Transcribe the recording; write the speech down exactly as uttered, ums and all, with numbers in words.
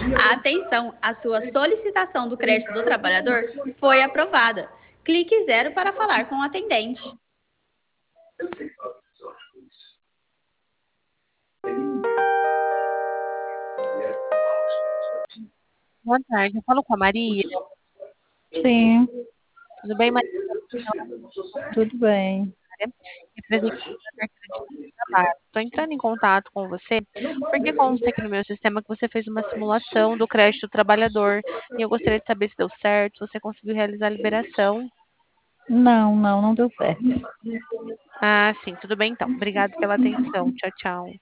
Atenção, a sua solicitação do crédito do trabalhador foi aprovada. Clique zero para falar com o atendente. Boa tarde, eu falo com a Maria. Sim, Tudo bem, Maria? tudo bem. Representante da carteira de trabalho. Estou entrando em contato com você porque consta aqui no meu sistema que você fez uma simulação do crédito do trabalhador e eu gostaria de saber se deu certo, se você conseguiu realizar a liberação. Não, não, não deu certo. Ah, sim, tudo bem então. Obrigada pela atenção. Tchau, tchau.